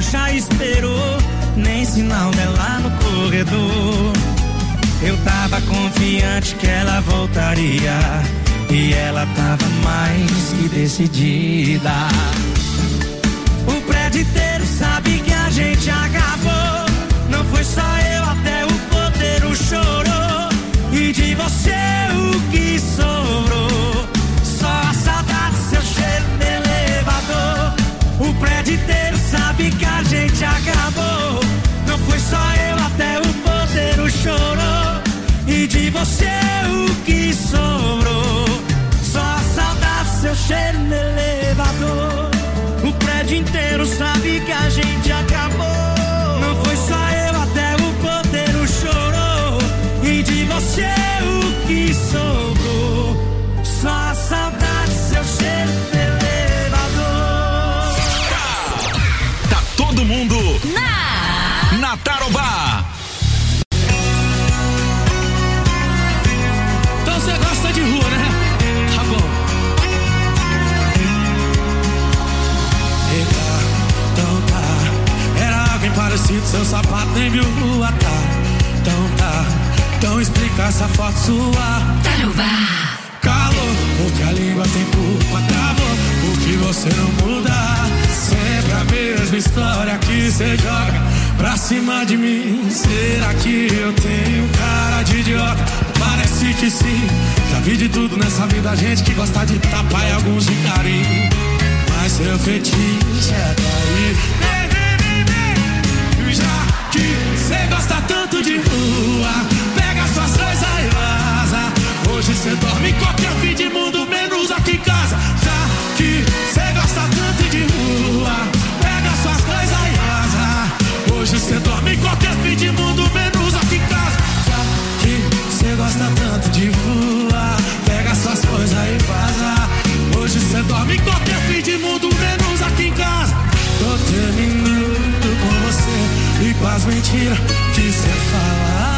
já esperou, nem sinal dela no corredor. Eu tava confiante que ela voltaria, e ela tava mais que decidida. O prédio inteiro sabe que a gente acabou. Não foi só eu, até o porteiro chorou. E de você o que sobrou? Só a saudade, seu cheiro de elevador. O prédio inteiro sabe que a gente acabou. Não foi só eu, até o porteiro chorou. E de você o que sobrou? Só a saudade, seu cheiro no elevador. O prédio inteiro sabe que a gente acabou. Não foi só eu, até o porteiro chorou. E de você o que sobrou? Só a saudade, seu cheiro no elevador. Tá todo mundo na Tarobá. Então você gosta de rua, né? Tá bom. Eita, então tá. Era alguém parecido, seu sapato nem viu rua, tá? Então tá. Então explica essa foto sua. Tarobá. Calor, porque a língua tem culpa, travou. Porque você não muda. Sempre a mesma história que você joga pra cima de mim. Será que eu tenho cara de idiota? Parece que sim. Já vi de tudo nessa vida, gente que gosta de tapar e alguns de carinho. Mas seu fetiche é daí. Já que cê gosta tanto de rua, pega suas coisas e vaza. Hoje cê dorme em qualquer fim de mundo, menos aqui em casa. Já que cê gosta tanto de rua, pega suas coisas e vaza. Hoje cê dorme em qualquer fim de mundo, menos aqui em casa. Já que cê gosta tanto de rua, pega suas coisas e vaza. Hoje cê dorme em qualquer fim de mundo, menos aqui em casa. Tô terminando com você e com as mentiras que cê fala.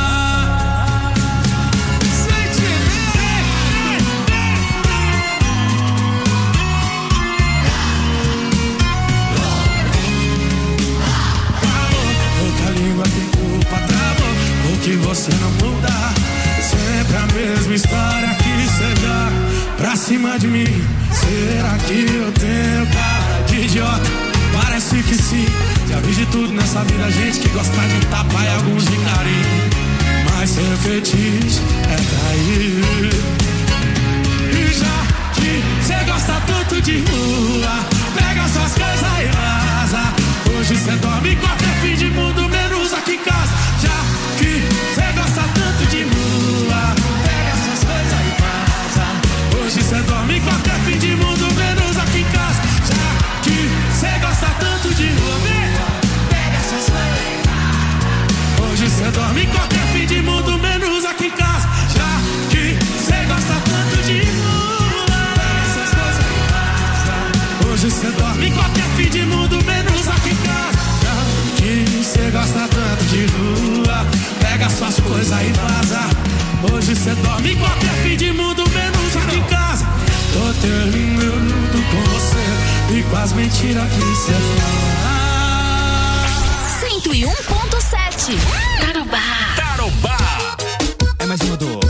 Que você não muda, sempre a mesma história que você joga pra cima de mim. Será que eu tenho cara de idiota? Parece que sim. Já vi de tudo nessa vida, gente que gosta de tapar e alguns de carinho. Mas seu fetiche é cair. E já que você gosta tanto de rua, pega suas coisas e vaza. Hoje você dorme em qualquer fim de mundo, menos aqui em casa. Já que cê gosta tanto de rua, pega suas coisas e vaza. Hoje cê dorme em qualquer fim de mundo, menos aqui em casa. Já que cê gosta tanto de rua, pega suas coisas e vaza. Hoje cê dorme em qualquer fim de mundo, menos aqui em casa. Já que cê gosta tanto de rua, pega suas coisas e vaza. Hoje cê dorme em qualquer fim de mundo, menos aqui em casa. Já que cê gosta tanto de rua, pega suas coisas e vaza. Hoje cê dorme em qualquer fim de mundo, menos aqui em casa. Tô terminando com você e com as mentiras que cê fala. 101.7 Tarobá. Tarobá. É mais uma do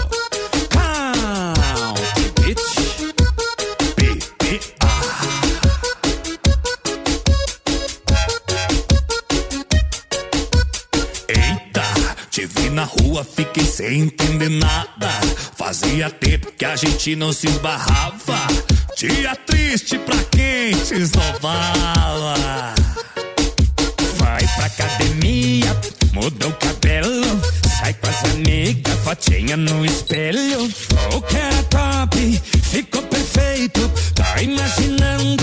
na rua, fiquei sem entender nada. Fazia tempo que a gente não se esbarrava. Dia triste pra quem te esnobava. Vai pra academia, muda o cabelo, sai com as amigas, fotinha no espelho. O que era top, ficou perfeito. Tá imaginando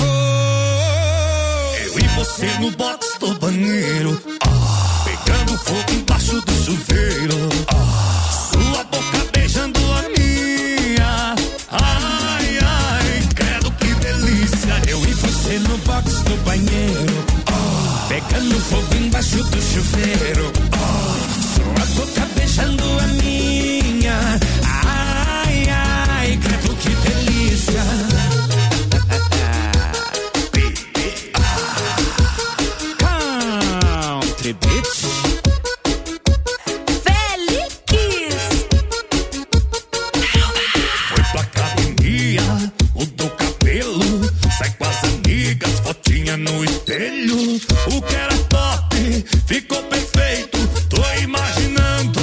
eu e você no box do banheiro, pegando fogo embaixo do chuveiro, sua boca beijando a minha. Ai, ai, credo que delícia. Eu e você no box do banheiro, pegando fogo embaixo do chuveiro, sua boca beijando a minha. Ai, ai, credo que delícia. Country Beach. Felix. Foi pra academia, mudou cabelo, sai com as amigas, fotinha no espelho. O que era top ficou perfeito, tô imaginando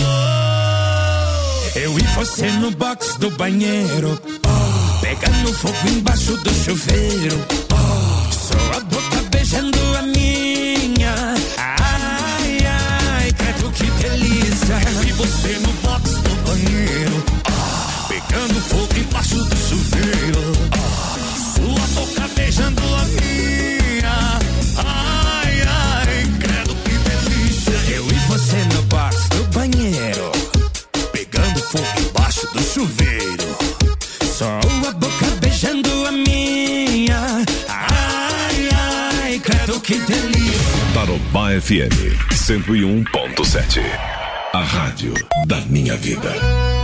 eu e você no box do banheiro, pegando fogo embaixo do chuveiro, só a boca beijando a minha. Ai, ai, credo que delícia. Eu e você no box do banheiro, pegando fogo embaixo do chuveiro, sua boca beijando a minha. Ai, ai, credo que delícia. Eu e você no box do banheiro, pegando fogo embaixo do chuveiro, só a boca beijando a minha. Ai, ai, credo que delícia. Tarobá FM 101.7, a rádio da minha vida.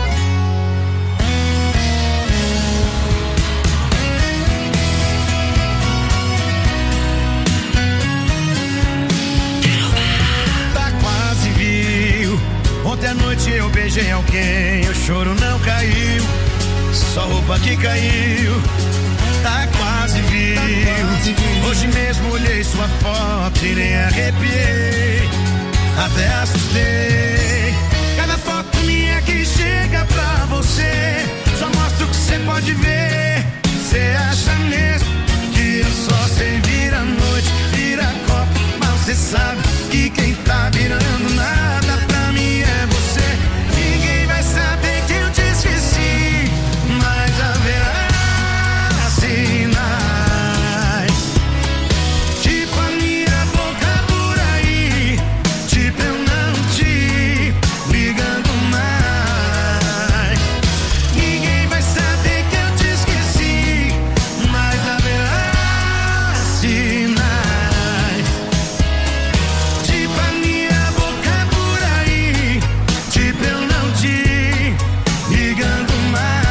Ontem à noite eu beijei alguém, o choro não caiu, só roupa que caiu, tá quase viu. Hoje mesmo olhei sua foto e nem arrepiei, até assustei. Cada foto minha que chega pra você, só mostra o que você pode ver. Você acha mesmo que eu só sei virar noite, virar copo, mas você sabe que quem tá virando nada pra mim é você. Ninguém vai saber que eu te esqueci, mas haverá sinais, tipo a minha boca por aí, tipo eu não te ligando mais. Ninguém vai saber que eu te esqueci, mas haverá sinais, tipo a minha boca por aí, tipo eu não te ligando mais.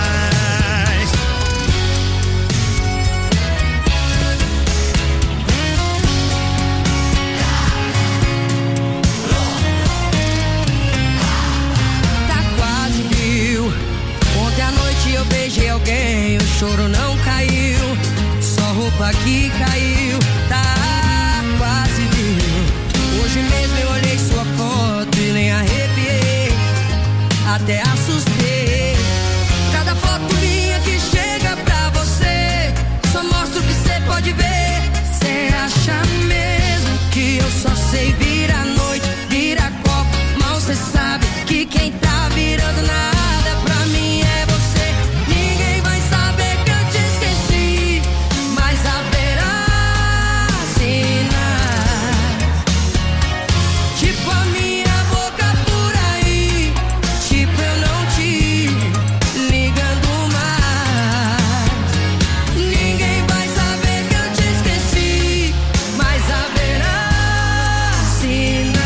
Tá quase viu. Ontem à noite eu beijei alguém, o choro não caiu, só roupa que caiu. Tá quase viu. Hoje mesmo eu olhei sua foto e nem arrepiei, até assustei. Cada foto minha que chega pra você, só mostra o que você pode ver. Você acha mesmo que eu só sei virar noite, virar copo, mal cê sabe que quem tá virando nada pra mim é você. Ninguém vai saber que eu te esqueci, mas haverá sinais, tipo a minha boca por aí, tipo eu não te ligando mais. Ninguém vai saber que eu te esqueci, mas haverá sinais,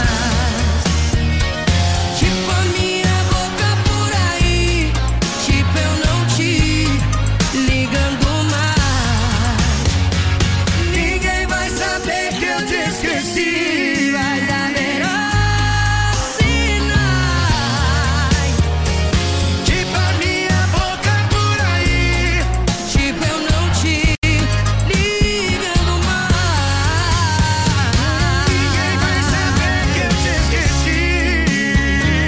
tipo a minha boca por aí, tipo eu não te ligando mais. Ninguém vai saber que eu te esqueci, mas haverá sinais, Tipo a minha boca por aí, tipo eu não te ligando mais. ninguém vai saber que eu te esqueci,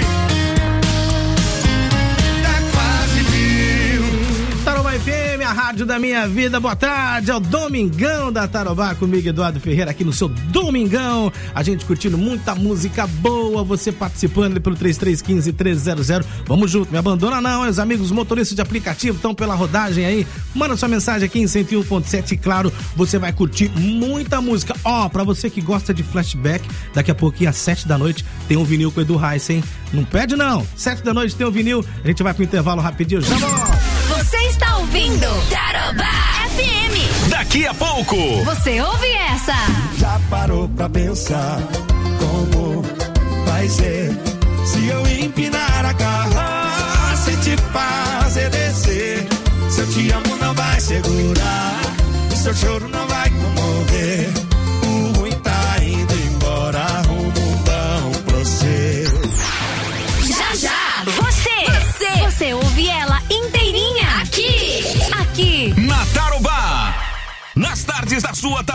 tá quase viu. Tarobá FM, a rádio da minha vida. Boa tarde, é o Domingão da Tarobá, comigo Eduardo Ferreira, aqui no seu Domingão. A gente curtindo muita música boa, você participando ali pelo 3315-1300. Vamos junto, me abandona não, os amigos motoristas de aplicativo estão pela rodagem aí. Manda sua mensagem aqui em 101.7 e claro, você vai curtir muita música. Ó, pra você que gosta de flashback, daqui a pouquinho às 7 da noite tem um vinil com o Edu Reis, hein? Não perde não, 7 da noite tem um vinil, a gente vai pro intervalo rapidinho, já volta. Você está ouvindo Tarobá FM. Daqui a pouco, Você ouve essa? Já parou pra pensar como vai ser se eu empinar a carroça e te fazer descer? Se eu te amo não vai segurar, o seu choro não vai comover, o ruim tá indo embora.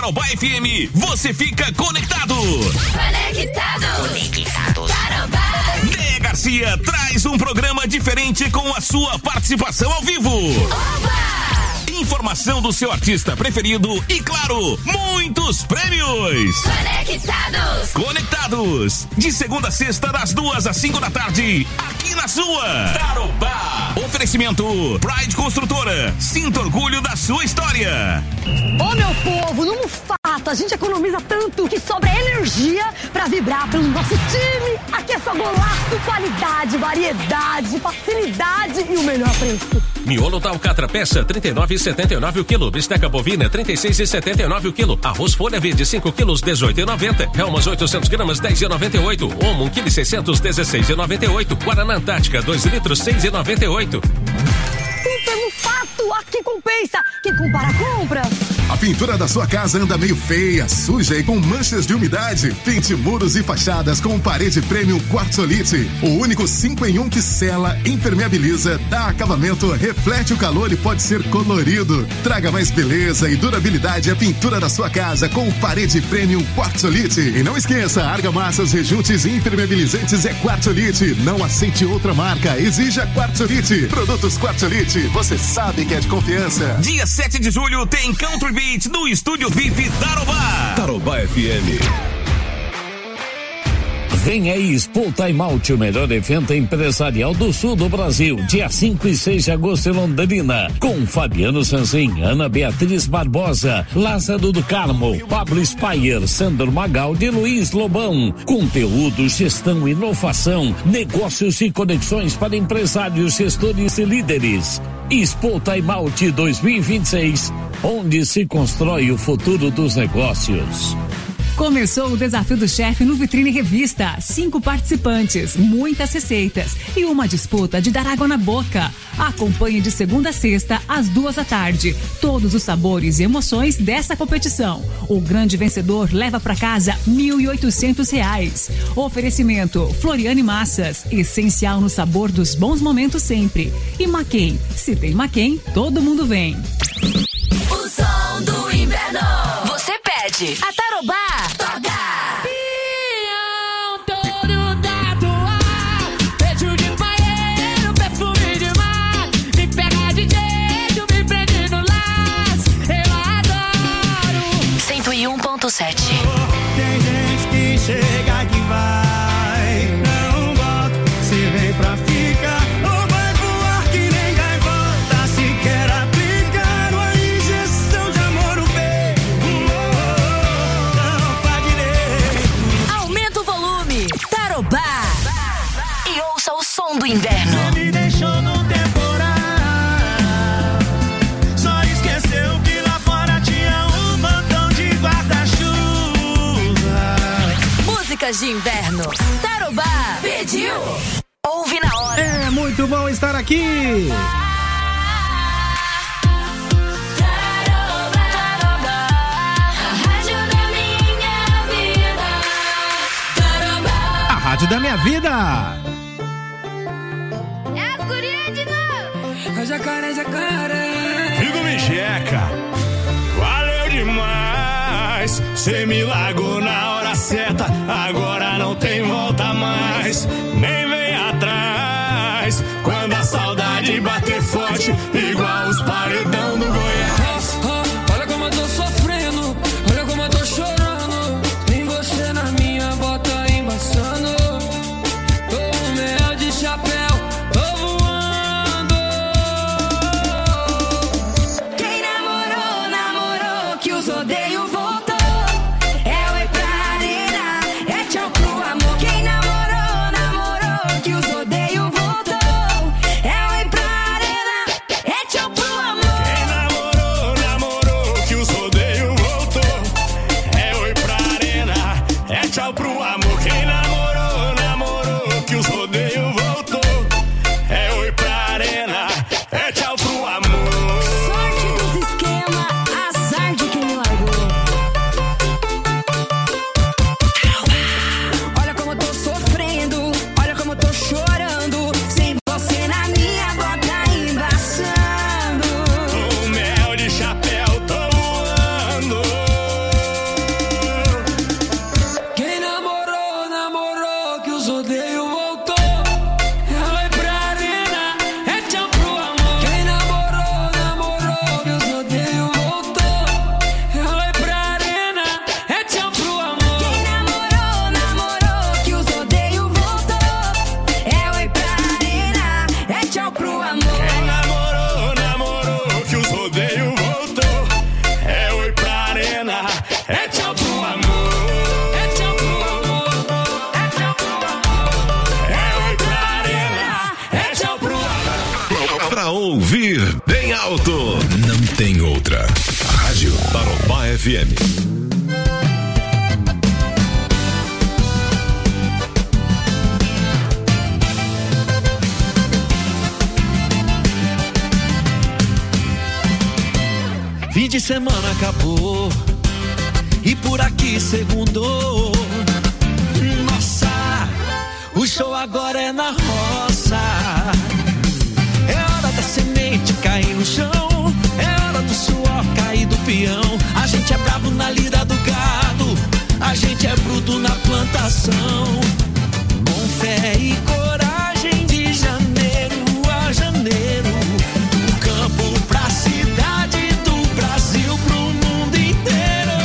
Tarobá FM, você fica conectado. Conectado. Tarobá. Déia Garcia traz um programa diferente com a sua participação ao vivo. Oba! Informação do seu artista preferido e, claro, muitos prêmios. Conectados. De segunda a sexta, das 2 às 5 da tarde, aqui na sua Tarobá. Oferecimento Pride Construtora. Sinta orgulho da sua história. Ô meu povo, no Mufato a gente economiza tanto que sobra energia pra vibrar pelo nosso time. Aqui é só golaço, qualidade, variedade, facilidade e o melhor preço. Miolo da Alcatra peça 39,79 o quilo. Bisteca bovina 36,79 o quilo. Arroz folha verde 5 quilos 18,90. Helmas 800 gramas 10,98. Omo 1 quilo 600 16,98. Guaraná Antártica 2 litros 6,98. Super Mufato, aqui compensa. Quem compara compra. A pintura da sua casa anda meio feia, suja e com manchas de umidade? Pinte muros e fachadas com parede premium Quartzolite. O único 5 em 1 que sela, impermeabiliza, dá acabamento, reflete o calor e pode ser colorido. Traga mais beleza e durabilidade à pintura da sua casa com parede premium Quartzolite. E não esqueça, argamassas, rejuntes e impermeabilizantes é Quartzolite. Não aceite outra marca, exija Quartzolite. Produtos Quartzolite, você sabe que é de confiança. Dia 7 de julho tem Country Beat no Estúdio VIP Tarobá. Tarobá FM. Vem aí, Expo Time Out, o melhor evento empresarial do sul do Brasil, dia 5 e 6 de agosto em Londrina, com Fabiano Sanzin, Ana Beatriz Barbosa, Lázaro do Carmo, Pablo Spaier, Sandro Magaldi e Luiz Lobão. Conteúdo, gestão, inovação, negócios e conexões para empresários, gestores e líderes. Expo Time Out 2026, onde se constrói o futuro dos negócios. Começou o Desafio do Chefe no Vitrine Revista. 5 participantes, muitas receitas e uma disputa de dar água na boca. Acompanhe de segunda a sexta, às 2 da tarde. Todos os sabores e emoções dessa competição. O grande vencedor leva para casa R$1.800. Oferecimento Floriane Massas, essencial no sabor dos bons momentos sempre. E Maquem, se tem Maquem, todo mundo vem. O som do inverno. Você pede. A Tarobá toca. Peão todo tatuado, beijo de banheiro, perfume de mar. Me pega de jeito, me prende no laço. Eu adoro. 101.7. Tem gente que chega que vai, não volta. Se vem pra ficar, ou vai voar que nem gaivota. Se quer aplicar uma injeção de amor no peito, não faz direito. Aumenta o volume. Tarobá. E ouça o som do inverno. Você me deixou no temporal, só esqueceu que lá fora tinha um montão de guarda-chuva. Músicas de inverno. Tarobá pediu. Ouve na hora. É muito bom estar aqui. A rádio da minha vida. É as gurias de novo. Jacaré, jacaré. Figo me checa. Valeu demais. Cê me largou na hora certa. Agora não tem volta mais. Nem vem atrás. Quando a saudade bater forte, igual os paredão do Goiás. Olha como eu tô sofrendo. Olha como eu tô chorando. Tem você na minha bota embaçando. Tô no mel de chapéu. Tô voando. Quem namorou, namorou, que os odeio voltou. É oi pra arena, é tchau pro amor. Quem namorou, namorou, que os odeio voltou. É oi pra ouvir bem alto. Não tem outra. Rádio Tarobá FM. Fim de semana acabou e por aqui segundou. Nossa, o show agora é na roça. É hora da semente cair no chão, é hora do suor cair do peão. A gente é brabo na lida do gado, a gente é bruto na plantação. Com fé e coragem de janeiro a janeiro, do campo pra cidade, do Brasil pro mundo inteiro.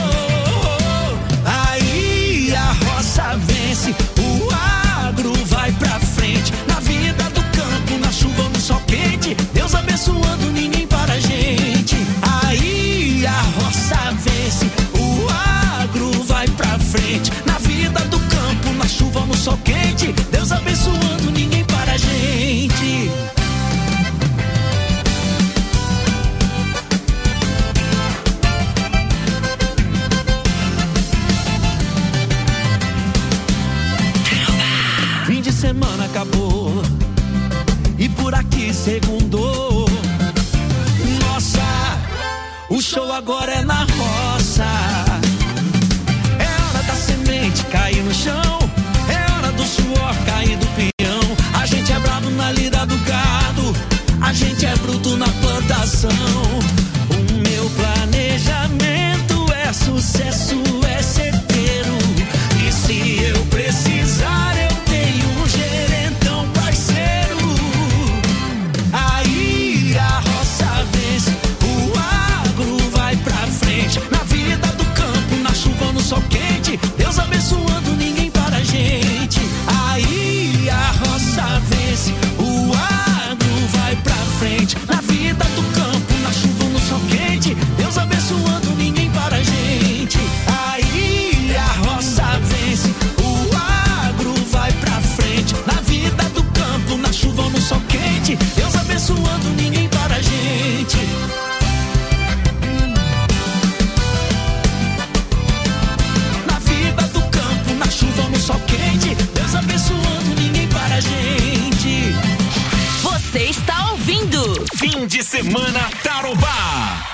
Aí a roça vence, o agro vai pra frente. Na vida do campo, na chuva ou no sol quente, Deus abençoando, ninguém para a gente. Aí a roça vence, o agro vai pra frente. Na vida do campo, na chuva ou no sol quente, Deus abençoando, ninguém para a gente. Fim de semana acabou e por aqui segundou. Nossa, o show agora é na roça. É hora da semente cair no chão, é hora do suor cair do peão. A gente é bravo na lida do gado, a gente é bruto na plantação. O meu planejamento é sucesso, é certeiro. E se eu precisar, eu tenho um gerentão parceiro. Aí a roça vence, o agro vai pra frente. Na vida do campo, na chuva ou no sol quente, Deus abençoando, ninguém para a gente. Aí a roça vence, o agro vai pra frente. Na vida do campo, na chuva ou no sol quente, Deus abençoando, ninguém para a gente. Aí a roça vence, o agro vai pra frente. Na vida do campo, na chuva ou no sol quente, Deus abençoando, ninguém para a gente. Na vida do campo, na chuva ou no sol quente, Deus abençoando, ninguém para a gente. Você está ouvindo Fim de Semana Tarobá.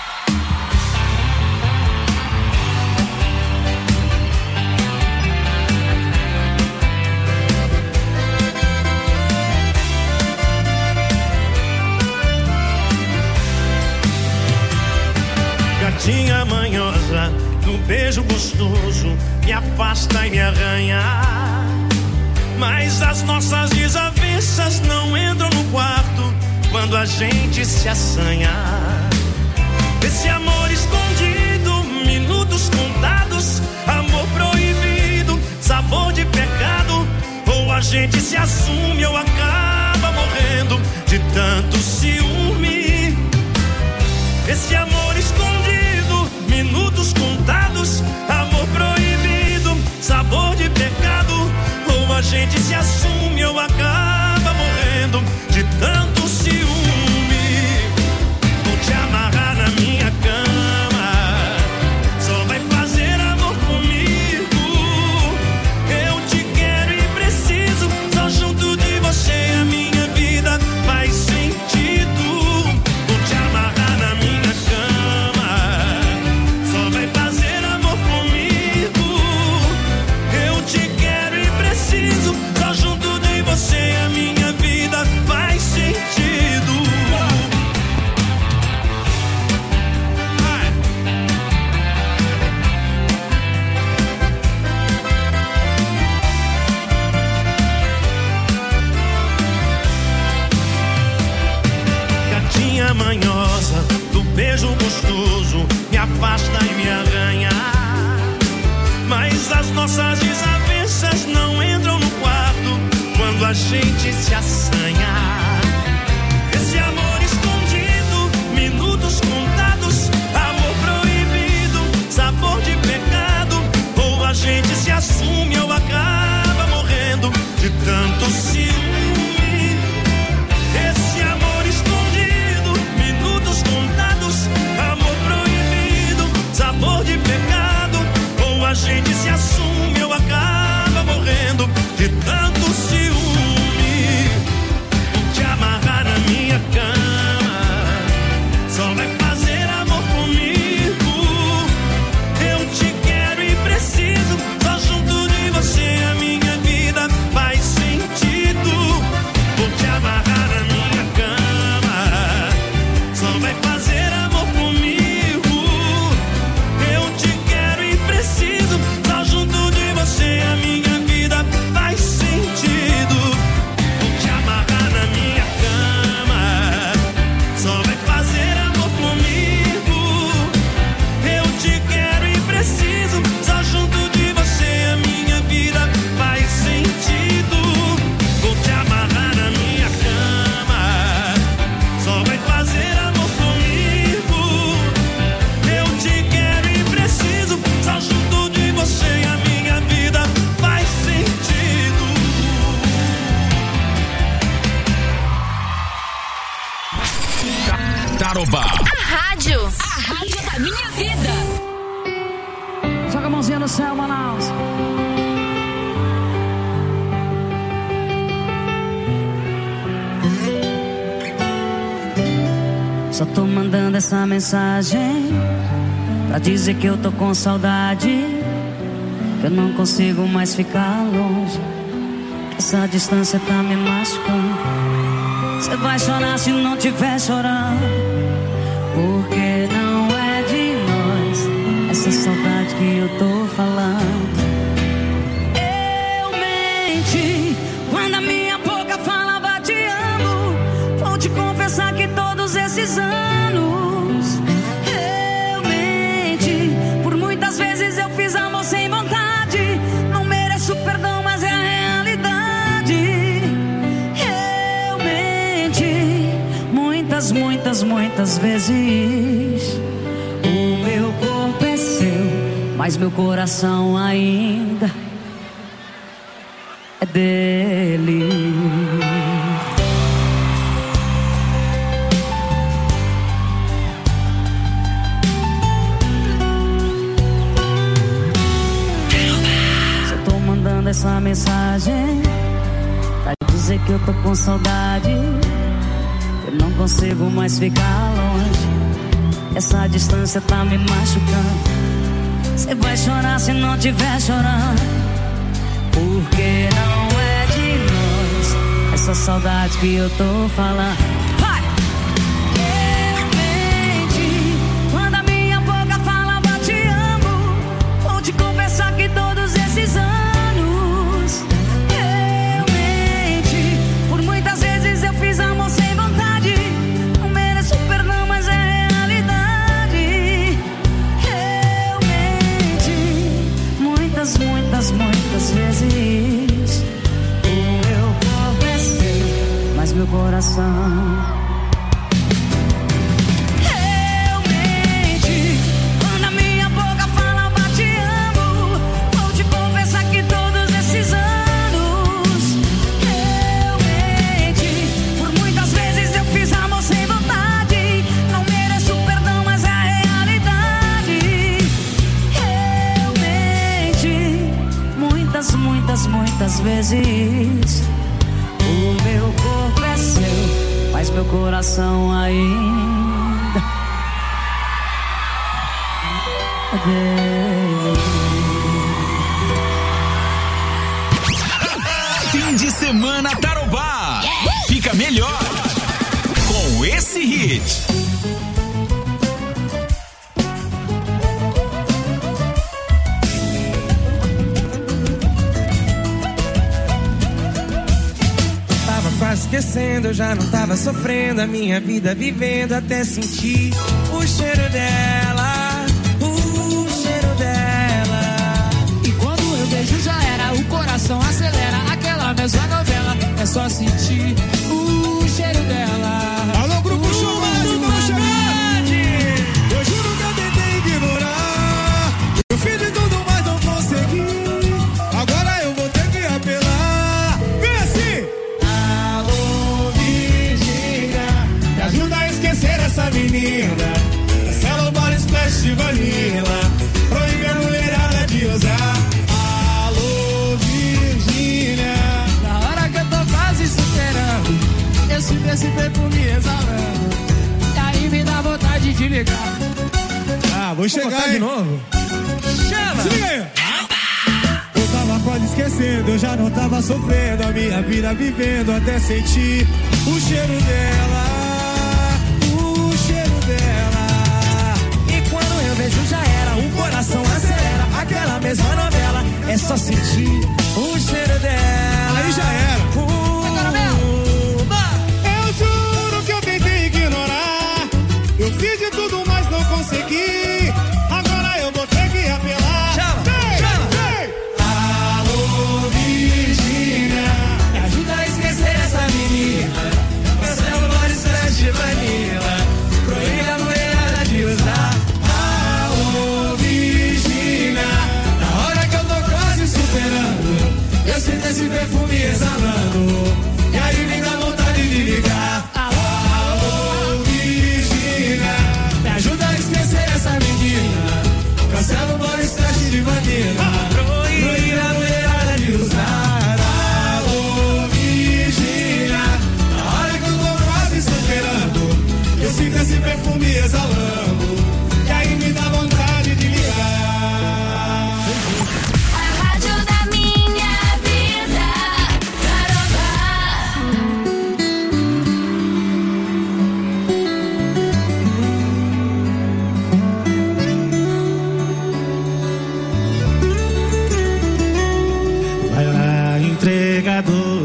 Gatinha manhosa, do beijo gostoso, me afasta e me arranha. Mas as nossas desavenças não entram no quarto quando a gente se assanha. Esse amor escondido, minutos contados, amor proibido, sabor de pecado. Ou a gente se assume ou acaba morrendo de tanto ciúme. Esse amor escondido, minutos contados, amor proibido, sabor de pecado. Ou a gente se assume ou acaba morrendo de tanto ciúme. Vou te amarrar na minha cama, só vai fazer amor comigo. Eu te quero e preciso, só junto de você a minha vida faz sentido. Vou te amarrar na minha cama, só vai fazer amor comigo. Eu te quero e preciso, só junto de você a minha vida faz sentido. Gatinha manhosa, do beijo gostoso, me afasta e me arranha. Mas as nossas desavenças não entram no quarto quando a gente se assanha. Esse amor escondido, minutos contados, amor proibido, sabor de pecado. Ou a gente se assume ou acaba morrendo de tanto ciúme. Esse amor escondido, mãozinha no céu, Manaus. Só tô mandando essa mensagem pra dizer que eu tô com saudade, que eu não consigo mais ficar longe, que essa distância tá me machucando. Você vai chorar se não tiver chorando, porque não é de nós essa saudade que eu tô falando. Eu menti quando a minha boca falava te amo. Vou te confessar que todos esses anos eu menti. Por muitas vezes eu fiz amor sem vontade. Não mereço perdão, mas é a realidade. Eu menti muitas vezes. O meu corpo é seu, mas meu coração ainda é dele. Só tô mandando essa mensagem pra dizer que eu tô com saudade, eu não consigo mais ficar longe, essa distância tá me machucando. Você vai chorar se não tiver chorando, porque não é de nós essa saudade que eu tô falando. Vai! Eu menti quando a minha boca falava te amo. Vou te confessar que todos esses anos eu menti. Por muitas vezes eu fiz amor sem vontade. Não mereço perdão, mas é realidade. Eu menti muitas vezes. O meu corpo é seu, mas meu coração. Eu menti quando a minha boca falava te amo. Vou te confessar que todos esses anos eu menti. Por muitas vezes eu fiz amor sem vontade. Não mereço perdão, mas é a realidade. Eu menti muitas vezes. O meu corpo é seu, mas meu coração ainda é dele. Fim de semana Tarobá. Fica melhor com esse hit. Esquecendo, eu já não tava sofrendo a minha vida vivendo até sentir o cheiro dela, o cheiro dela. E quando eu beijo já era, o coração acelera, aquela mesma novela, é só sentir o cheiro dela. Alô, Grupo Show Mágico, vamos chegar! Eu juro que eu tentei ignorar, eu fiz de tudo, mas não consegui. Agora eu vou ter que apelar. Vem assim! Ajuda a esquecer essa menina. Essa bora splash de vanilla. Proíbe a mulherada de usar. Alô, Virgínia. Na hora que eu tô quase superando, eu sinto esse perfume exalando, e aí me dá vontade de ligar. Ah, vou chegar de novo. Chama! Se liga aí. Eu tava quase esquecendo, eu já não tava sofrendo a minha vida vivendo até sentir o cheiro dela. E quando eu vejo já era, o coração acelera, aquela mesma novela, é só sentir o cheiro dela. Aí já era. Eu juro que eu tentei ignorar, eu fiz de tudo, mas não consegui. Agora eu vou ter que apelar. Chama, chama. Alô, Virgínia, me ajuda a esquecer essa menina. Meu celular splash de vanilla, proíbe a mulherada de usar. alô, Virgínia. Na hora que eu tô quase superando, eu sinto esse perfume exalando.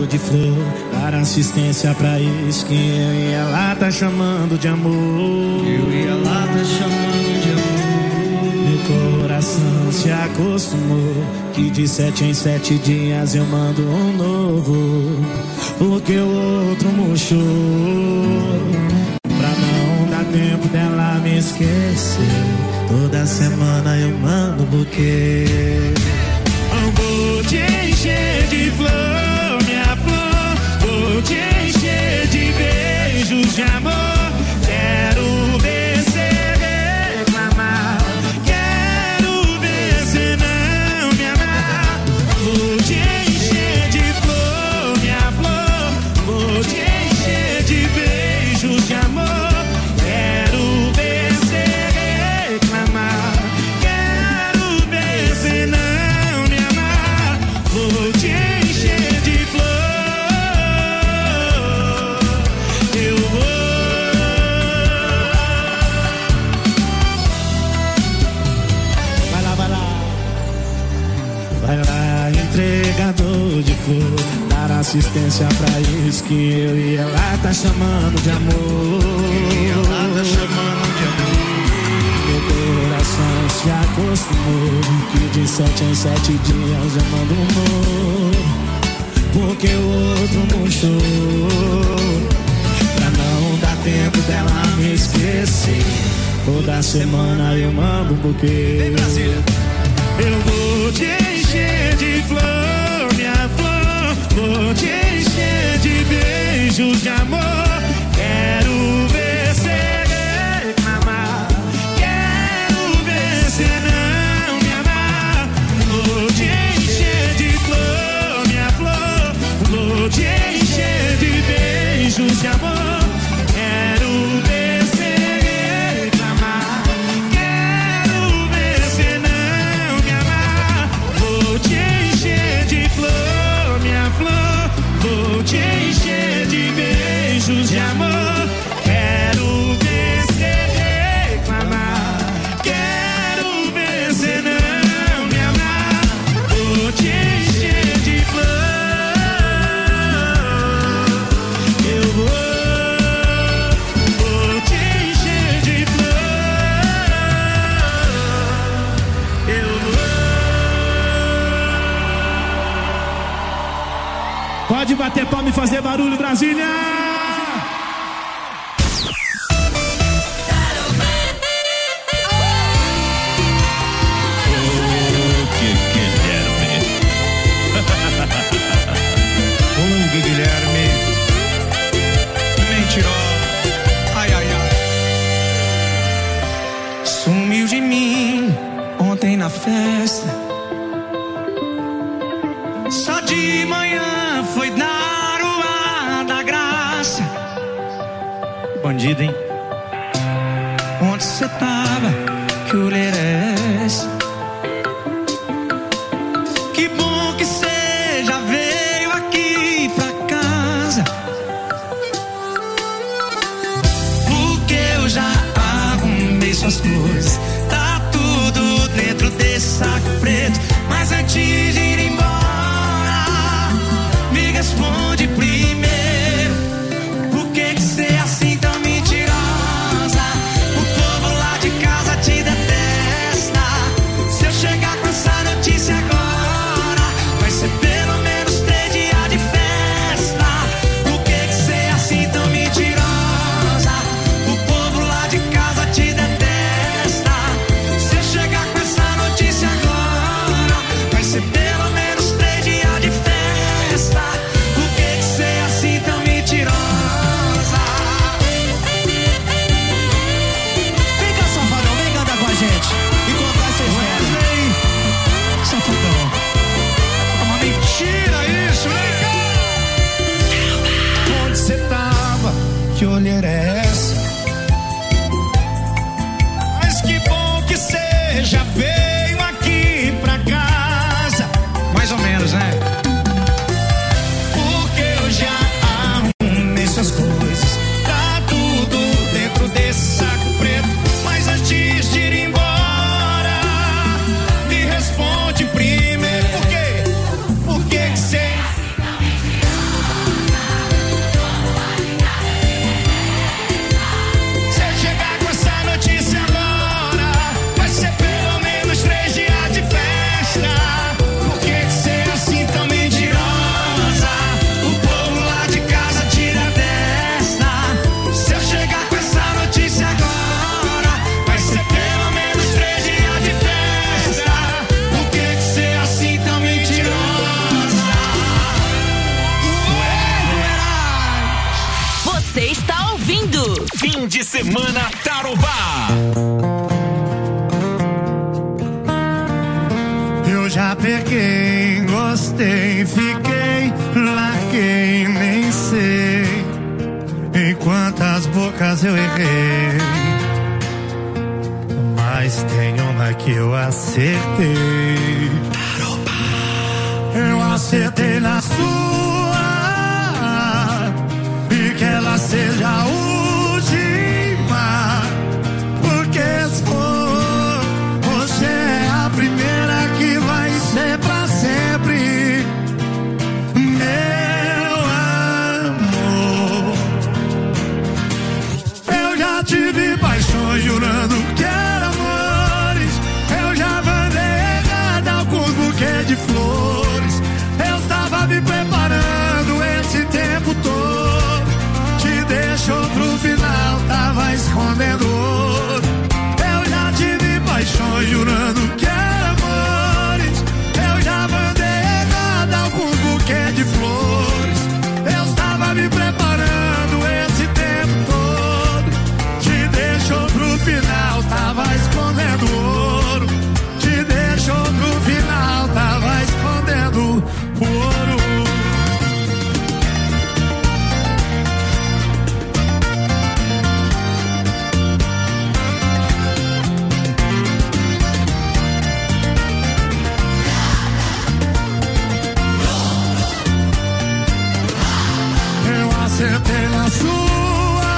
entregador de flor, dar assistência pra isso que eu e ela tá chamando de amor. Eu e ela tá chamando de amor. Meu coração se acostumou que de 7 em 7 dias eu mando um novo, porque o outro murchou. Pra não dar tempo dela me esquecer, toda semana eu mando buquê. Eu vou te encher de flor, minha flor. Vou te encher de beijos de amor. Quero ver cê reclamar, quero ver cê não me amar. Vou te encher de flor, minha flor. Vou te encher de beijos de amor. Quero ver cê reclamar, quero ver cê não me amar. Vou te encher de flor. Eu vou. Vai lá, vai lá. Vai lá, entregador de flor, dar assistência pra isso que eu e ela tá chamando de amor. Ela tá chamando de amor. Meu coração se acostumou que de 7 em 7 dias eu mando um novo, porque o outro murchou. Pra não dar tempo dela me esquecer, toda semana eu mando um buquê. Eu vou te encher de flor, minha flor. Vou te encher de beijos de amor. Quero ver cê reclamar, quero ver cê não me amar. Vou te encher de flor, minha flor. Vou te encher de beijos de amor. Quero ver cê reclamar, quero ver cê não me amar. Vou te encher de flor, minha flor. Vou te encher de beijos de amor. Quero ver cê reclamar, quero ver cê não me amar. Vou te encher de flor. Eu vou te encher de flor. Eu vou. Pode bater palma e fazer barulho, Brasília! O Guilherme mentirou. Ai, ai, ai. Sumiu de mim ontem na festa. Só de manhã foi dar o ar da graça. Bandido, hein? Onde cê tava? Que olheira é essa? Que bom que cê já veio aqui pra casa, porque eu já arrumei suas coisas. Tá tudo dentro desse saco preto. Mas antes de ir embora, me responde primeiro: por que cê é assim tão mentirosa? O povo lá de casa te detesta. Se eu chegar com essa notícia agora, vai ser pelo menos 3 dias de festa. Por que cê é assim tão mentirosa? O povo lá de casa te detesta. Se eu chegar com essa notícia agora, vai ser pelo menos 3 dias de festa. Por que cê é assim tão mentirosa? Vem cá, safadão, vem cantar com a gente e contar essa história. Safadão, é uma mentira isso, vem cá. Onde cê tava? Que olheira é essa? Mas que bom que cê já veio aqui pra casa. Mais ou menos, né? Porque eu já arrumei suas coisas. Tá tudo dentro desse saco preto. Mas antes de ir embora, me responde primeiro. Semana Tarobá. Eu já peguei, gostei, fiquei, larguei, nem sei em quantas bocas eu errei, mas tem uma que eu acertei. Eu acertei na sua e que ela seja a última, porque se for, você é a primeira que vai ser pra sempre, meu amor. Eu já tive paixões jurando que eram amores, eu já mandei errado alguns buquês de flores, eu estava me preparando esse tempo todo, te deixou pro final, tava escondendo ouro. Eu já tive paixões jurando que eram amores, eu já mandei errado alguns buquês de flores, eu estava me preparando esse tempo todo, te deixou pro final, tava escondendo ouro, te deixou pro final, tava escondendo ouro. Acertei na sua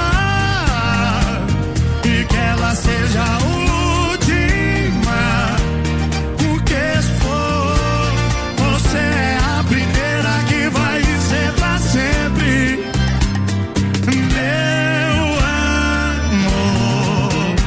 e que ela seja a última, porque se for, você é a primeira que vai ser pra sempre, meu amor.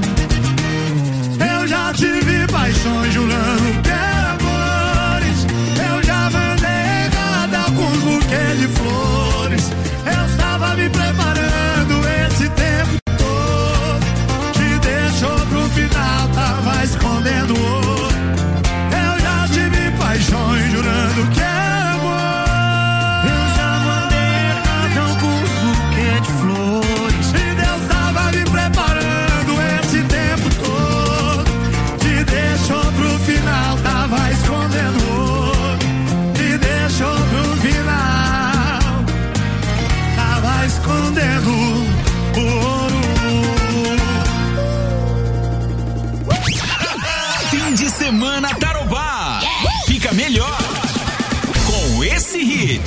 Eu já tive paixões jurando que eram amores, eu já mandei errado alguns buquês de flores, eu estava me preparando esse tempo todo, te deixou pro final, tava escondendo ouro. Eu já tive paixões jurando que era amor, eu já mandei errado alguns buquês de flores, e Deus tava me preparando esse tempo todo, te deixou pro final, tava escondendo ouro, te deixou pro final, escondendo ouro. Fim de semana Tarobá. Fica melhor com esse hit.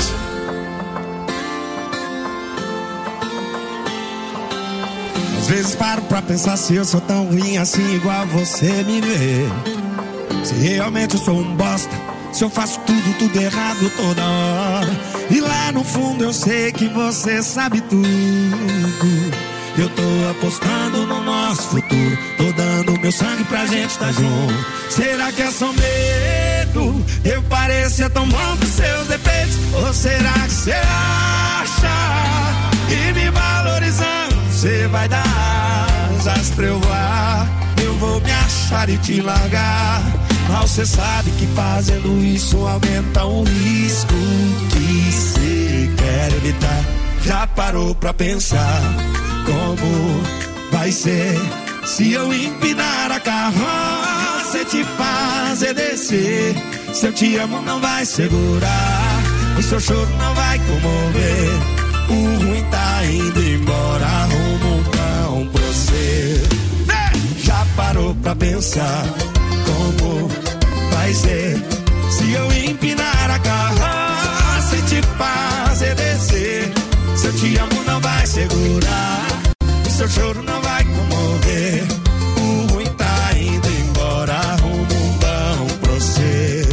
Às vezes paro pra pensar se eu sou tão ruim assim igual você me vê. Se realmente eu sou um bosta, se eu faço tudo errado toda hora. E lá no fundo eu sei que você sabe tudo. Eu tô apostando no nosso futuro, tô dando meu sangue pra gente tá junto. Será que é só medo? Eu parecia tão bom com seus defeitos. Ou será que você acha que me valorizando você vai dar asas pra eu voar? Eu vou me achar e te largar, mas você sabe que fazendo isso aumenta o risco que você quer evitar. Já parou pra pensar como vai ser se eu empinar a carroça e te fazer descer? Se eu te amo não vai segurar, o seu choro não vai comover, o ruim tá indo embora, rumo não pra você. Já parou pra pensar como vai ser se eu empinar a carroça e te fazer descer? Se eu te amo não vai segurar, o seu choro não vai comover, o ruim tá indo embora, rumo não pra você.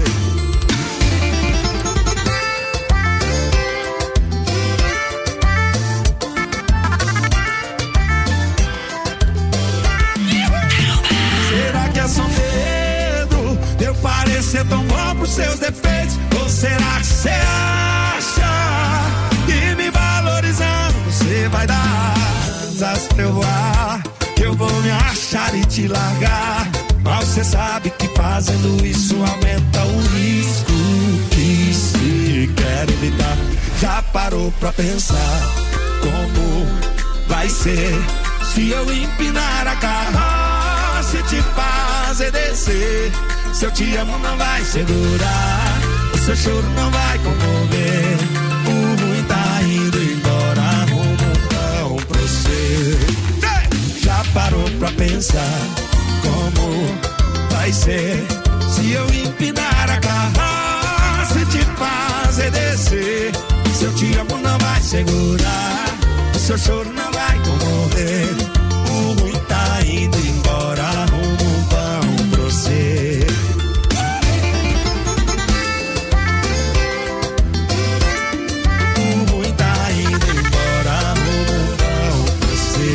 Será que é só medo de eu parecer tão bom pros seus defeitos? Ou será que você acha que me valorizando você vai dar asas pra eu voar? Eu vou me achar e te largar, mas você sabe que fazendo isso aumenta o risco que se quer evitar. Já parou pra pensar como vai ser Se eu empinar a carroça e te fazer descer, se eu te amo não vai segurar, o seu choro não vai comover. O ruim tá indo embora, rumo não pra você. Já parou pra pensar como vai ser se eu empinar a carroça e te fazer descer? Se eu te amo não vai segurar, o seu choro não vai comover. O ruim tá indo embora, rumo vão pra você. O ruim tá indo embora, rumo vão pra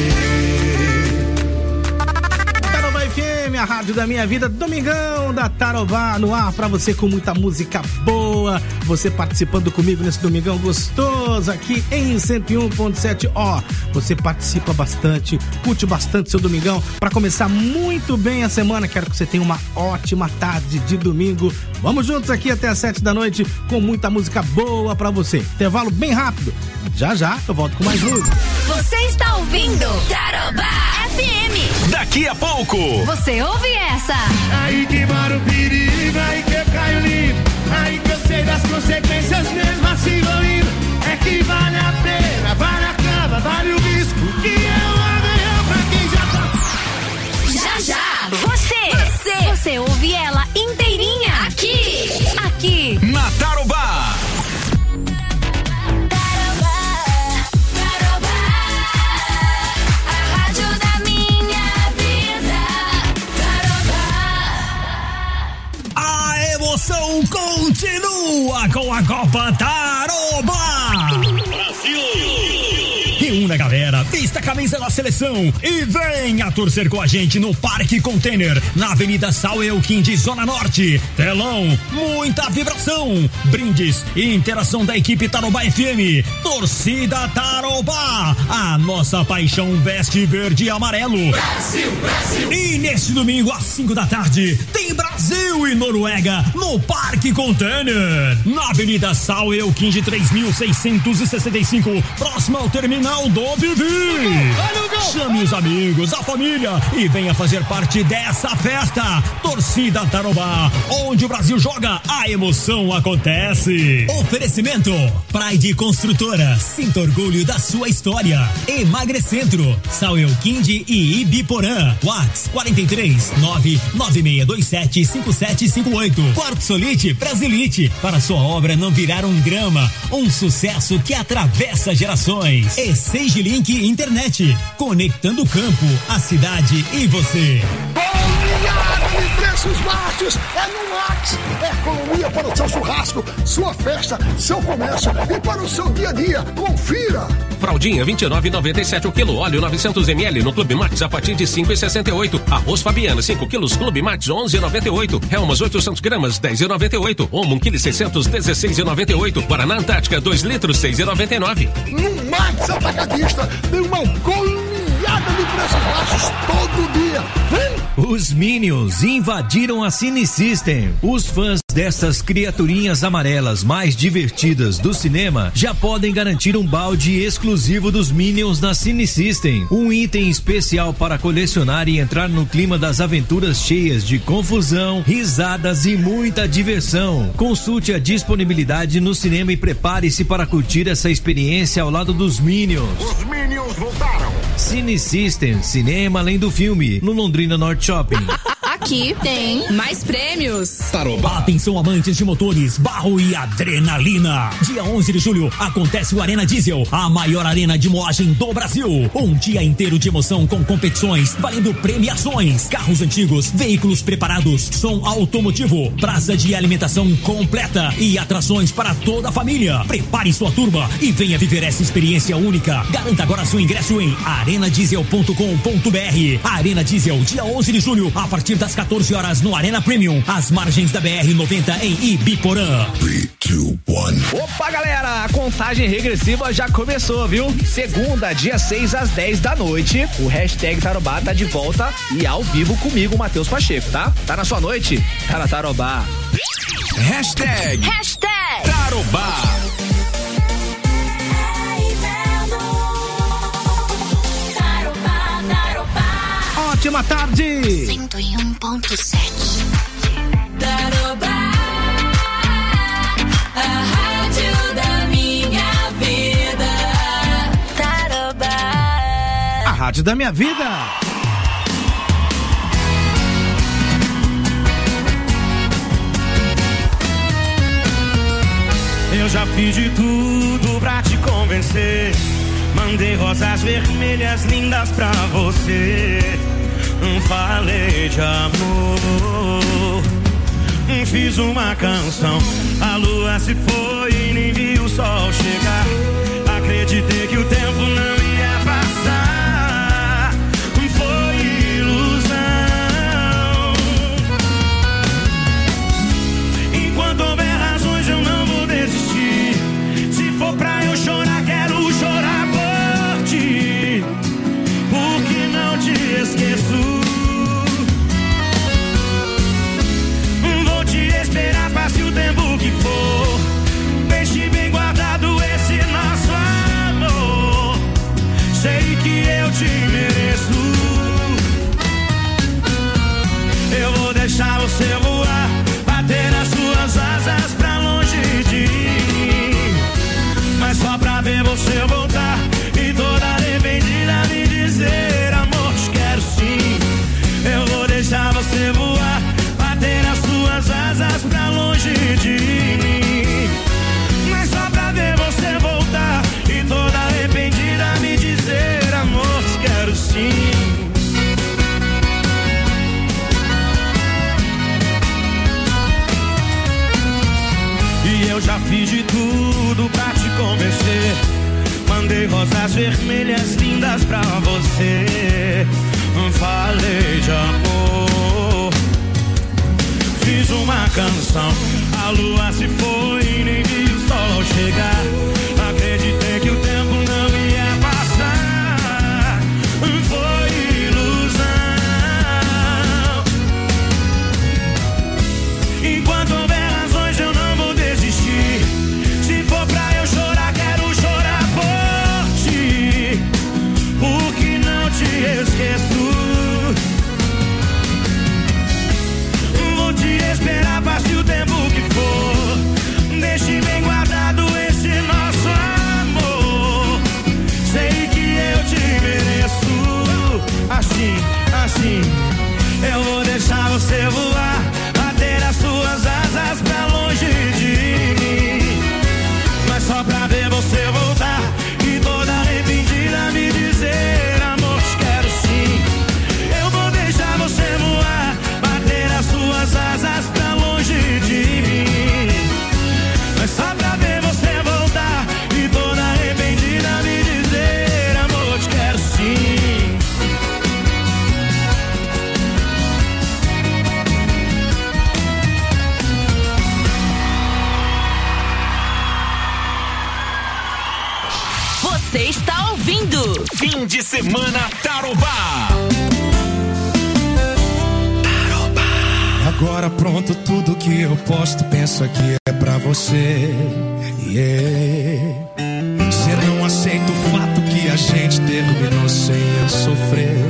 você. Tarobá FM, a rádio da minha vida, Domingão da Tarobá no ar pra você com muita música boa. Você participando comigo nesse domingão gostoso aqui em 101.7. Ó, você participa bastante, curte bastante seu domingão pra começar muito bem a semana. Quero que você tenha uma ótima tarde de domingo. Vamos juntos aqui até às 7 da noite com muita música boa pra você. Intervalo bem rápido. Já eu volto com mais música. Você está ouvindo Tarobá FM. Daqui a pouco você ouve essa. Aí que mora o perigo, aí que eu caio lindo, aí que eu sei das consequências mesmo assim vou indo. É que vale a pena, vale a cama, vale o risco, que eu amanhã pra quem já tá. Você ouve ela inteirinha aqui na Tarobá. Continua com a Copa Tarobá. Reúna, galera, vista a camisa da seleção e venha torcer com a gente no Parque Container, na Avenida Sauelquim de Zona Norte. Telão, muita vibração, brindes e interação da equipe Tarobá FM. Torcida Tarobá, a nossa paixão veste verde e amarelo. Brasil, Brasil. E neste domingo às 5 da tarde tem Brasil e Noruega no Parque Container, na Avenida Sauelquim de 3665, próximo ao terminal do Vivi. Chame os amigos, a família e venha fazer parte dessa festa. Torcida Tarobá, onde o Brasil joga, a emoção acontece. Oferecimento Pride Construtora, sinta orgulho da sua história. Emagrecentro, Sauelquim e Ibiporã. Whats 43 99627 5758. Quartzolite Brasilite, para sua obra não virar um drama, um sucesso que atravessa gerações. E Sage Link Internet, conectando o campo, a cidade e você. Goleada de preços baixos é no Max. É economia para o seu churrasco, sua festa, seu comércio e para o seu dia a dia. Confira. Fraldinha 29,97 o quilo, óleo 900 ml no Clube Max a partir de 5,68. Arroz Fabiana 5 quilos, Clube Max 11,98. Helmas 800 gramas 10,98. Omo 1 quilo 600 16,98. Guaraná Antártica 2 litros 6,99. No Max Atacadista tem uma goleada de preços baixos todo dia. Vem! Os Minions invadiram a Cine System. Os fãs dessas criaturinhas amarelas mais divertidas do cinema já podem garantir um balde exclusivo dos Minions na Cine System. Um item especial para colecionar e entrar no clima das aventuras cheias de confusão, risadas e muita diversão. Consulte a disponibilidade no cinema e prepare-se para curtir essa experiência ao lado dos Minions. Os Minions voltaram. Cine System, cinema além do filme, no Londrina Norte Shopping. Aqui tem mais prêmios. Tarobá. Atenção, amantes de motores, barro e adrenalina. Dia 11 de julho acontece o Arena Diesel, a maior arena de moagem do Brasil. Um dia inteiro de emoção com competições, valendo premiações, carros antigos, veículos preparados, som automotivo, praça de alimentação completa e atrações para toda a família. Prepare sua turma e venha viver essa experiência única. Garanta agora seu ingresso em arenadiesel.com.br. Arena Diesel, dia 11 de julho, a partir das 14 horas no Arena Premium, às margens da BR-90 em Ibiporã. 3, 2, 1. Opa, galera, a contagem regressiva já começou, viu? Segunda, dia 6 às 10 da noite, o hashtag Tarobá tá de volta e ao vivo comigo, Matheus Pacheco, tá? Tá na sua noite? Tá na Tarobá. Hashtag Tarobá. boa tarde. 101.7 Tarobá, a rádio da minha vida. Tarobá, a rádio da minha vida. Eu já fiz de tudo pra te convencer. Mandei rosas vermelhas lindas pra você. Falei de amor. Fiz uma canção. A lua se foi e nem vi o sol chegar. Acreditei que o tempo não ia passar. Foi ilusão. Enquanto houver razões eu não vou desistir. Se for pra eu chorar, quero chorar por ti. Porque não te esqueço. Vou te esperar, passe o tempo que for. Deixe bem guardado esse nosso amor. Sei que eu te mereço. Eu vou deixar você voar, bater nas suas asas pra longe de mim. Mas só pra ver você voltar e toda arrependida me dizer: amor, te quero sim. Eu vou deixar você voar, bater nas suas asas pra longe de mim. Mas só pra ver você voltar e toda arrependida me dizer: amor, te quero sim. E eu já fiz de tudo pra te convencer. Mandei rosas vermelhas lindas pra você. Falei de amor. Fiz uma canção. A lua se foi e nem vi o sol chegar. Acreditei que o tempo não ia passar. Foi ilusão. Enquanto houver razões eu não vou desistir. Se for pra eu chorar, quero chorar por ti. Porque não te esqueço. Vou te esperar, passe o tempo que for. Deixe bem guardado esse nosso amor. Sei que eu te mereço. Assim, assim, eu vou deixar você voar, bater as suas asas pra longe de mim. Mas só pra ver você voltar e toda arrependida me dizer: amor, te quero sim. Eu vou deixar você voar, bater as suas asas pra longe de mim. Mas só pra ver você voltar e toda arrependida me dizer: amor, te quero sim. Você está ouvindo Fim de Semana Tarobá. Agora pronto, tudo que eu posto, penso que é pra você. Você não aceita o fato que a gente terminou sem eu sofrer.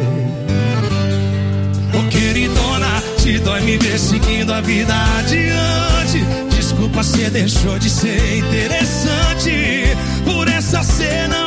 Ô queridona, te dói me ver seguindo a vida adiante. Desculpa, cê deixou de ser interessante. Por essa cê não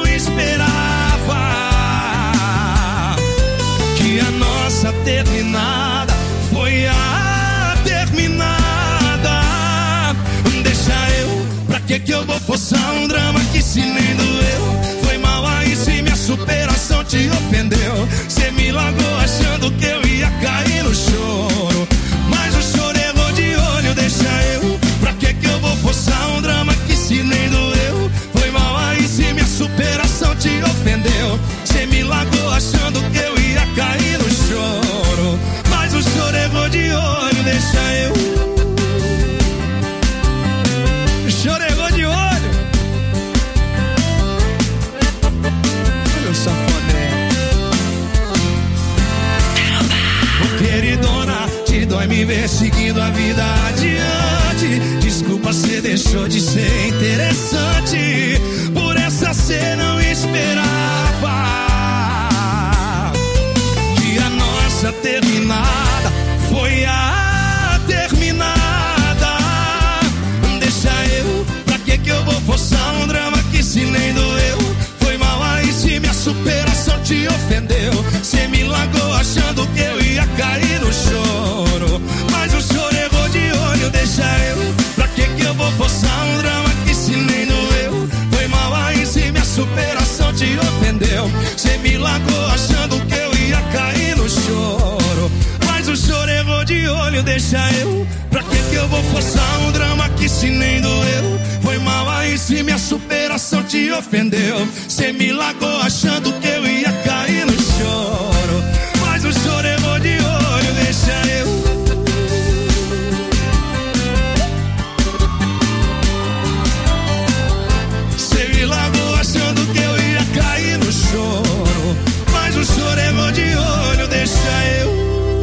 esperava que a nossa terminada foi a terminada. Deixa eu, pra que eu vou forçar um drama que se nem doeu? Foi mal aí se minha superação te ofendeu. Cê me largou achando que eu ia cair no choro, mas o choro errou de olho. Deixa eu, pra que eu vou forçar um drama que se nem doeu? Foi mal aí se minha superação te ofendeu. Cê me largou achando que eu ia cair no choro, mas o choro errou de olho. Deixa eu, o choro errou de olho. Meu safadão. Queridona, te dói me ver seguindo a vida adiante. Desculpa, cê deixou de ser interessante. Por essa cê não esperava que a nossa terminada, foi a terminada. Deixa eu, pra que eu vou forçar um drama que se nem doeu? Foi mal aí se minha superação te ofendeu. Cê me largou achando que eu ia cair no choro, mas o choro errou de olho. Deixa eu, pra que eu vou forçar um drama que se nem doeu? Foi mal aí se minha superação te ofendeu. Cê me largou achando que eu ia cair no choro, mas o choro errou de olho. Deixa eu, pra que eu vou forçar um drama que se nem doeu? Foi mal aí se minha superação te ofendeu. Cê me largou achando que eu ia cair no choro, mas o choro errou de olho. Deixa eu. Cê me largou achando que eu ia cair no choro, mas o choro errou de olho. Deixa eu.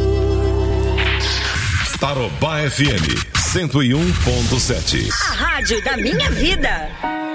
Tarobá FM 101.7. A rádio da minha vida.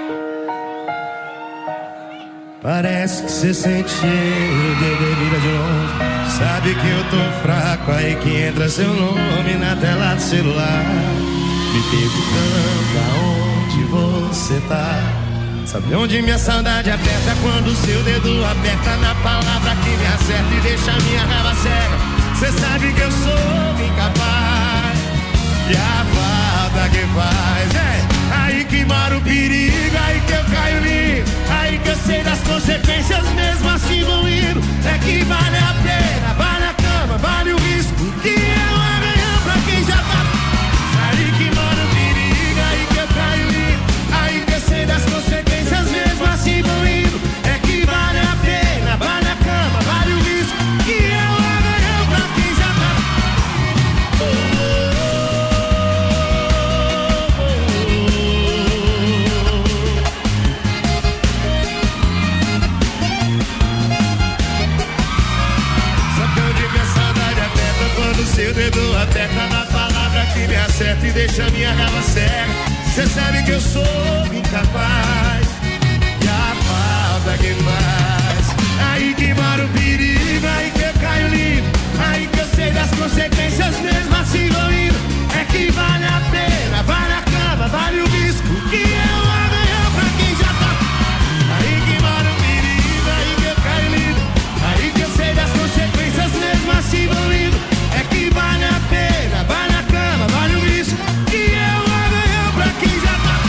Parece que cê sente cheiro de bebida de longe. Sabe que eu tô fraco, aí que entra seu nome na tela do celular, me perguntando aonde você tá. Sabe onde minha saudade aperta? Quando seu dedo aperta na palavra que me acerta e deixa minha raiva cega. Cê sabe que eu sou incapaz, e a falta que faz aí que mora o perigo, aí que eu caio lindo, aí que eu sei das consequências, mesmo assim vou indo. É que vale a pena, vale a cama, vale o risco, que é um amanhã pra quem já tá. Aí que mora o perigo, aí que eu caio lindo, aí que eu sei das consequências, mesmo assim vou indo. É que vale a pena, vale a cama, vale o risco, que é um amanhã pra quem já tá. Quando seu dedo aperta na palavra que me acerta e deixa minha raiva cega. Cê sabe que eu sou incapaz, e a falta que faz aí que mora o perigo, aí que eu caio lindo, aí que eu sei das consequências, mesmo assim vou indo. É que vale a pena, vale a cama, vale o risco, que é um amanhã pra quem já tá. Aí que mora o perigo, aí que eu caio lindo, aí que eu sei das consequências, mesmo assim vou indo. É que vale a pena, vale a cama, vale o risco, que é um amanhã pra quem já tá.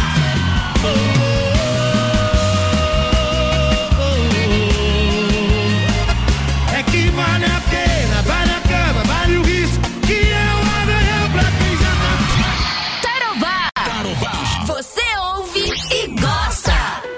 É que vale a pena, vale a cama, vale o risco, que é um amanhã pra quem já tá. Tarobá. Você ouve e gosta.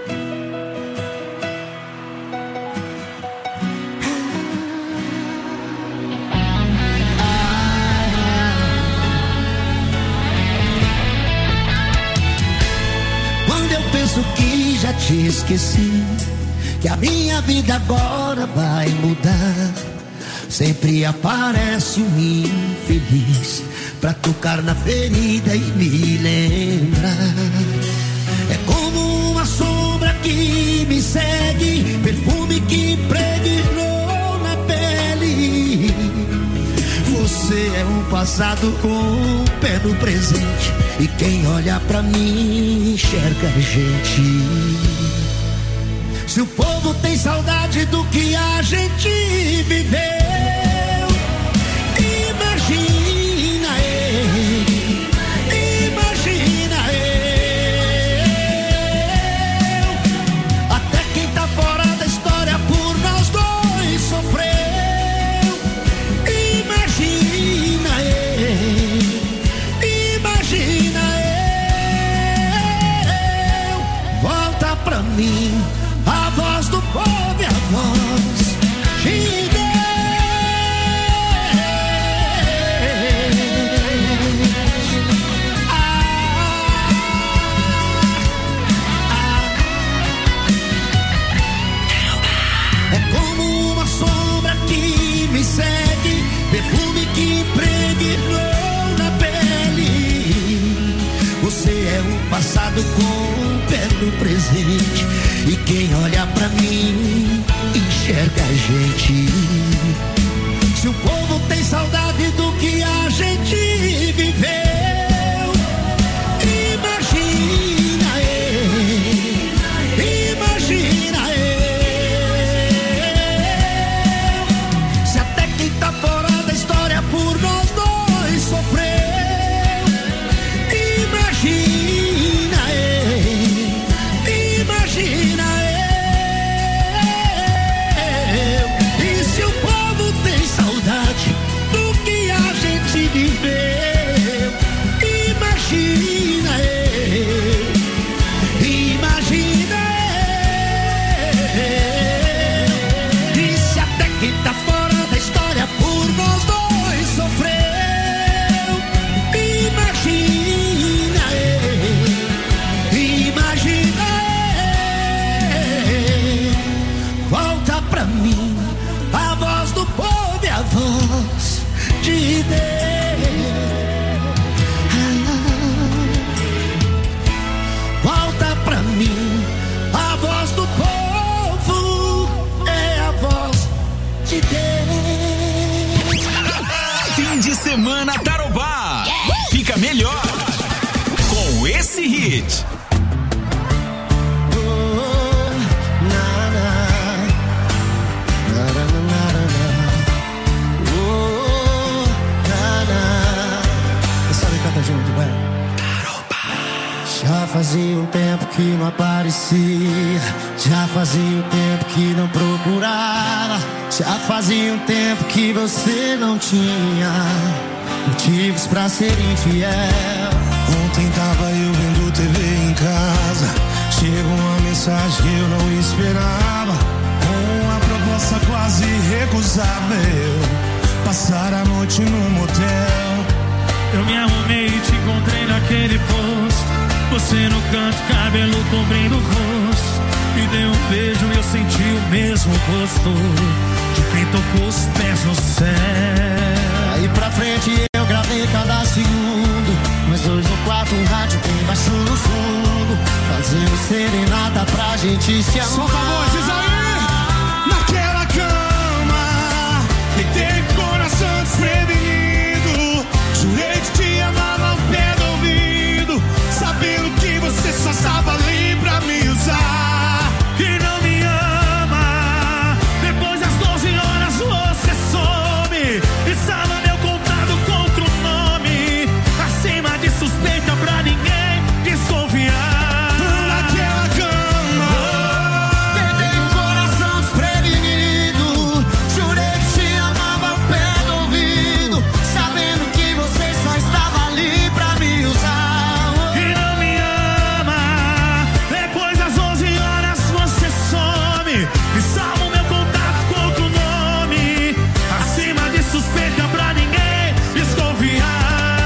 Penso que já te esqueci, que a minha vida agora vai mudar. Sempre aparece um infeliz pra tocar na ferida e me lembrar. É como uma sombra que me segue, perfume que impregnou na pele. Você é um passado com o pé no presente, e quem olha pra mim enxerga a gente. Se o povo tem saudade do que a gente viveu, imagina eu, imagina eu. Até quem tá fora da história por nós dois sofreu. Imagina eu, imagina eu. Volta pra mim a voz do povo e a voz de Deus. É como uma sombra que me segue, perfume que impregnou na pele. Você é um passado com o pé no presente, e quem olha pra mim enxerga a gente. se o povo tem saudade do que a gente viveu, imagina se até quem tá fora da história por nós dois sofreu. Volta pra mim, a voz do povo é a voz de Deus. Fim de semana Tarobá. Fica melhor com esse hit. Já fazia um tempo que não aparecia, já fazia um tempo que não procurava, já fazia um tempo que você não tinha motivos pra ser infiel. Ontem tava eu vendo TV em casa, chegou uma mensagem que eu não esperava, com uma proposta quase recusável, passar a noite num motel. Eu me arrumei e te encontrei naquele posto, você no canto, cabelo cobrindo o rosto. Me deu um beijo e eu senti o mesmo gosto de quem tocou os pés no céu. Aí pra frente eu gravei cada segundo, mas hoje no quarto um rádio tem baixo no fundo, fazendo serenata pra gente se amar. Só favores aí, naquela cama, e teve coração desprevenido. Jurei que te amava ao pé do ouvido, sabendo que você só estava ali pra me usar. E não me ama, depois das 12 horas você some, e salva meu contato contra o nome, acima de suspeita pra ninguém desconfiar. Naquela cama, tentei um coração desprevenido, jurei que te amava ao pé do ouvido, sabendo que você só estava ali pra me usar. E não me ama, depois das 11 horas você some, e salva o meu contato com outro nome, acima de suspeita pra ninguém desconfiar.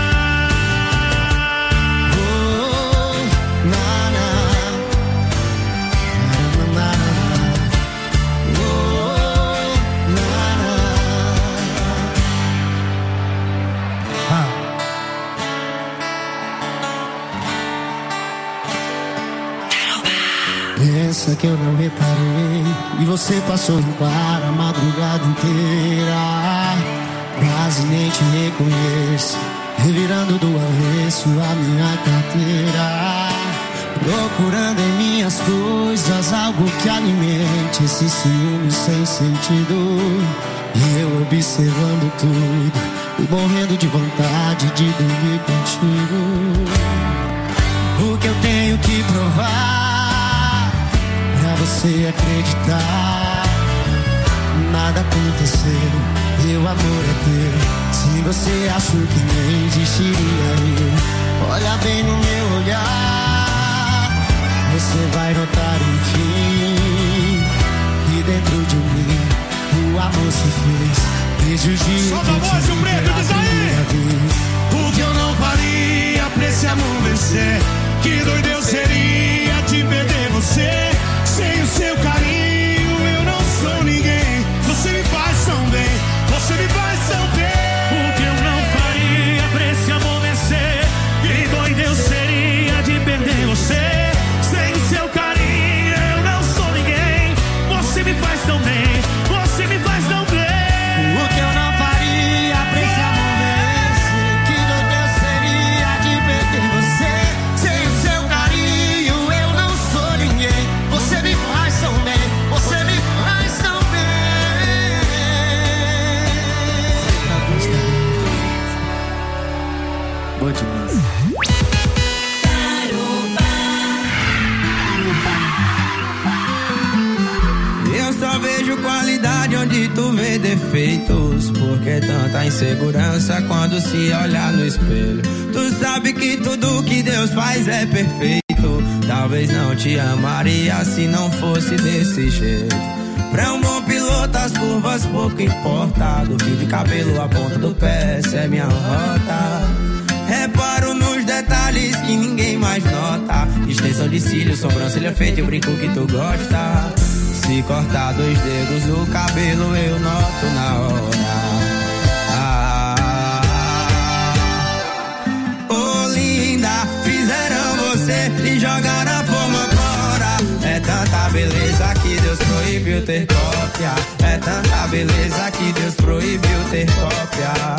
Pensa que eu não reparei, e você passou em claro a madrugada inteira, quase nem te reconheço, revirando do avesso a minha carteira, procurando em minhas coisas algo que alimente esse ciúme sem sentido, e eu observando tudo e morrendo de vontade de dormir contigo. O que eu tenho que provar pra você acreditar? Nada aconteceu, meu amor é teu. Se você achou que nem existiria eu, olha bem no meu olhar, você vai notar enfim que dentro de mim o amor se fez. Desde o dia solta a voz, o preto, diz aí! O que eu não faria pra esse amor vencer? Que doido eu seria de perder você. Sem o seu carinho eu não sou ninguém. Você me faz tão bem, você me faz tão bem. O que eu não faria pra esse amor vencer? Que doido eu seria de perder você. Sem o seu carinho eu não sou ninguém. Você me faz tão bem, você me faz tão bem. O que eu não faria tu vê defeitos? Por que tanta insegurança quando se olha no espelho? Tu sabe que tudo que Deus faz é perfeito. Talvez não te amaria se não fosse desse jeito. Pra um bom piloto as curvas pouco importa. Do fio de cabelo à ponta do pé, essa é minha rota. Reparo nos detalhes que ninguém mais nota. Extensão de cílios, sobrancelha feita e o brinco que tu gosta. Se cortar 2 dedos o cabelo eu noto na hora. Oh linda, fizeram você e jogaram a forma fora. É tanta beleza que Deus proibiu ter cópia. É tanta beleza que Deus proibiu ter cópia.